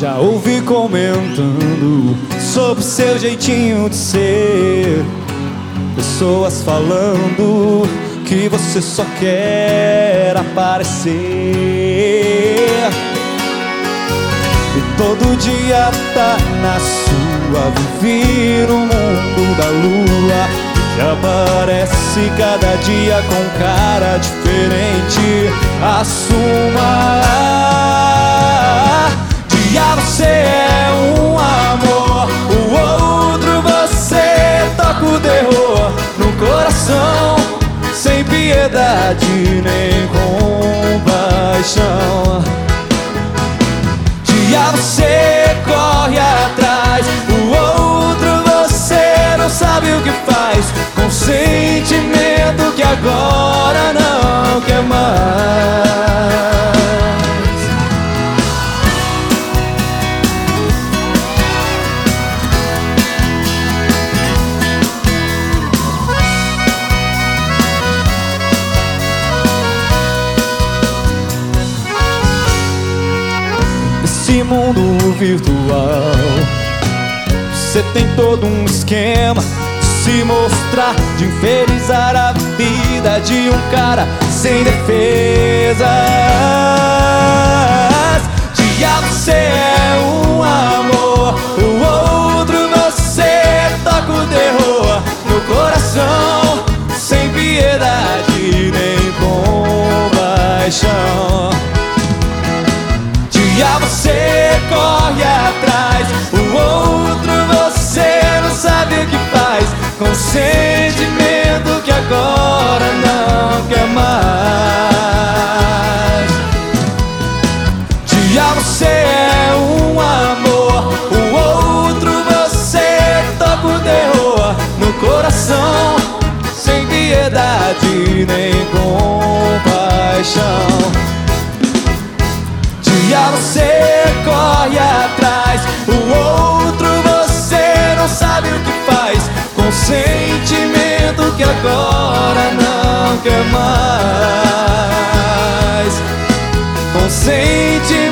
Já ouvi comentando sobre seu jeitinho de ser, pessoas falando que você só quer aparecer. E todo dia tá na sua, viver o mundo da lua, que aparece cada dia com cara diferente. Assuma, dia você é um amor, o outro você toca o terror no coração, sem piedade nem compaixão. Dia você corre atrás, o outro você não sabe o que faz, com sentimento que agora não quer mais. Esse mundo virtual, você tem todo um esquema de se mostrar, de infernizar a vida de um cara sem defesas. Dia você é um amor, o outro você toca o terror no coração, sem piedade nem compaixão. Dia você corre atrás, o outro você não sabe o que faz, com sentimento que agora não quer mais. Dia você é um amor, o outro você toca o terror no coração, sem piedade nem compaixão. Dia você corre atrás, o outro você não sabe o que faz, com sentimento que agora não quer mais, com sentimento